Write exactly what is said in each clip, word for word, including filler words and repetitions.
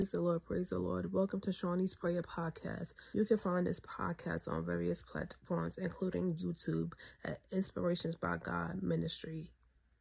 Praise the Lord, praise the Lord. Welcome to Shawnee's Prayer Podcast. You can find this podcast on various platforms, including YouTube at Inspirations by God Ministry.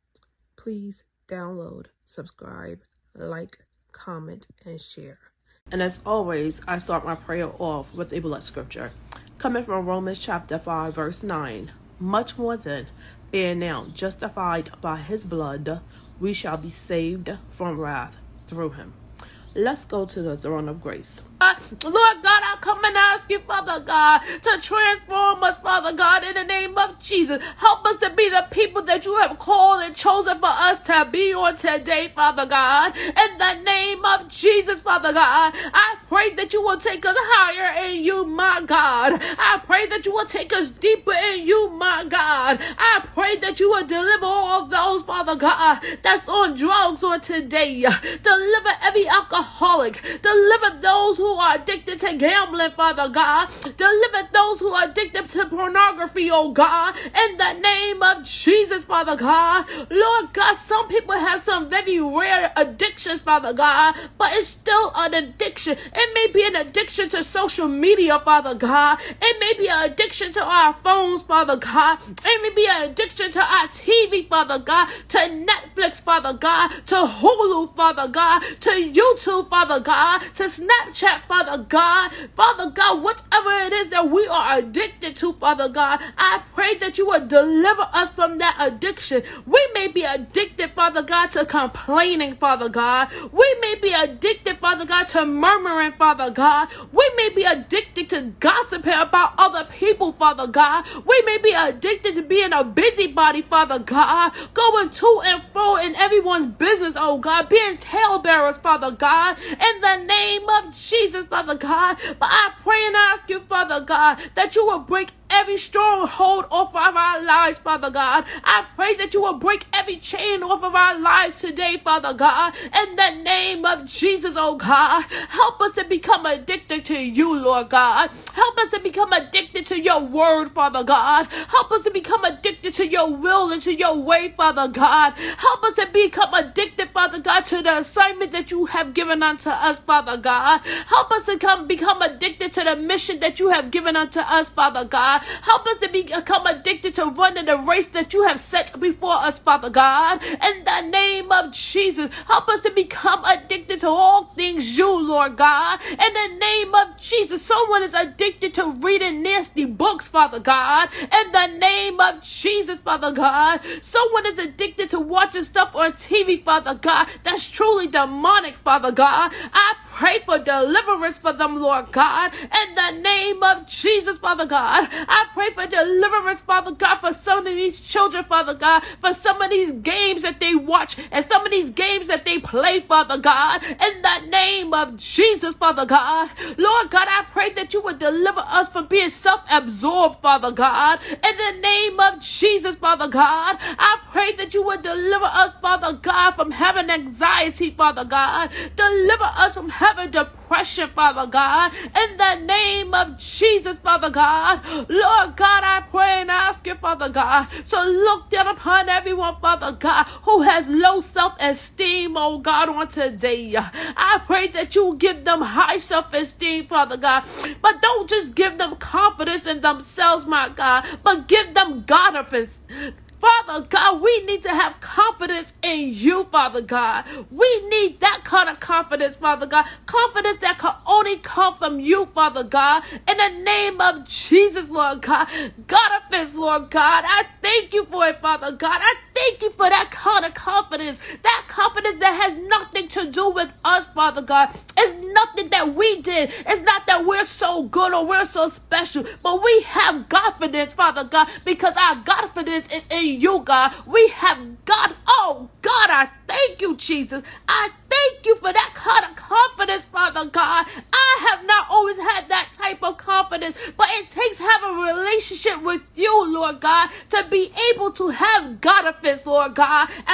Please download, subscribe, like, comment, and share. And as always, I start my prayer off with a blood scripture. Coming from Romans chapter five, verse nine. Much more then, being now justified by his blood, we shall be saved from wrath through him. Let's go to the throne of grace. Uh, Lord God, I come and ask you, Father God, to transform us, Father God, in the name of Jesus. Help us to be the people that you have called and chosen for us to be on today, Father God. In the name of Jesus, Father God, I pray that you will take us higher in you, my God. I pray that you will take us deeper in you, my God. I pray that you will deliver all of those, Father God, that's on drugs on today. Deliver every alcoholic. Deliver those who are addicted to gambling, Father God. Deliver those who are addicted to pornography, oh God. In the name of Jesus, Father God. Lord God, some people have some very rare addictions, Father God, but it's still an addiction. It may be an addiction to social media, Father God. It may be an addiction to our phones, Father God. It may be an addiction to our T V, Father God, to Netflix, Father God, to Hulu, Father God, to YouTube, Father God, to Snapchat, Father God. Father God, whatever it is that we are addicted to, Father God, I pray that you would deliver us from that addiction. We may be addicted, Father God, to complaining, Father God. We may be addicted, Father God, to murmuring, Father God. We may be addicted to gossiping about other people, Father God. We may be addicted to being a busybody, Father God, going to and fro in everyone's business, oh God, being talebearers, Father God, in the name of Jesus, Father God. But I pray and ask you, Father God, that you will break every stronghold off of our lives, Father God. I pray that you will break every chain off of our lives today, Father God. In the name of Jesus, oh God. Help us to become addicted to you, Lord God. Help us to become addicted to your word, Father God. Help us to become addicted to your will and to your way, Father God. Help us to become addicted, Father God, to the assignment that you have given unto us, Father God. Help us to come become addicted to the mission that you have given unto us, Father God. Help us to become addicted to running the race that you have set before us, Father God. In the name of Jesus, help us to become addicted to all things you, Lord God. In the name of Jesus, someone is addicted to reading nasty books, Father God. In the name of Jesus, Father God, someone is addicted to watching stuff on T V, Father God, that's truly demonic, Father God. I pray for deliverance for them, Lord God. In the name of Jesus, Father God, I pray for deliverance, Father God, for some of these children, Father God, for some of these games that they watch and some of these games that they play, Father God. In the name of Jesus, Father God, Lord God, I pray that you would deliver us from being self-absorbed, Father God. In the name of Jesus, Father God, I pray that you would deliver us, Father God, from having anxiety, Father God. Deliver us from having depression, Father God. In the name of Jesus, Father God, Lord God, I pray and ask you, Father God, so look down upon everyone, Father God, who has low self-esteem, oh God, on today. I pray that you give them high self-esteem, Father God, but don't just give them confidence in themselves, my God, but give them confidence. Father God, we need to have confidence in you, Father God. We need that kind of confidence, Father God. Confidence that can only come from you, Father God. In the name of Jesus, Lord God. God of this, Lord God. I thank you for it, Father God. I thank you for that kind of confidence. That confidence that has nothing to do with us, Father God. It's nothing that we did. It's not that we're so good or we're so special. But we have confidence, Father God, because our confidence is in you, God. We have God. Oh, God, I thank you, Jesus. I thank you for that kind of confidence, Father God. I have not always had that type of confidence, but it takes having a relationship with you, Lord God, to be able to have confidence, Lord God. And I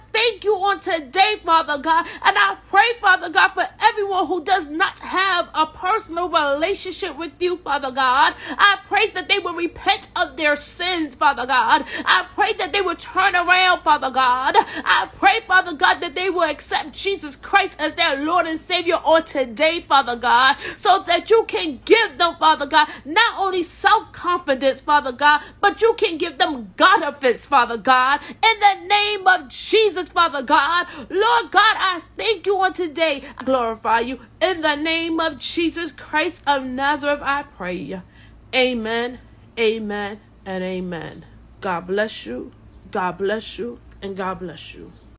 thank you on today, Father God. And I pray, Father God, for everyone who does not have a personal relationship with you, Father God. I pray that they will repent of their sins, Father God. I pray that they will turn around, Father God. I pray, Father God, that they will accept Jesus Christ as their Lord and Savior on today, Father God, so that you can give them, Father God, not only self-confidence, Father God, but you can give them confidence, Father God, in the name of Jesus, Father God. Lord God, I thank you on today. I glorify you. In the name of Jesus Christ of Nazareth, I pray. Amen, amen, and amen. God bless you, God bless you, and God bless you.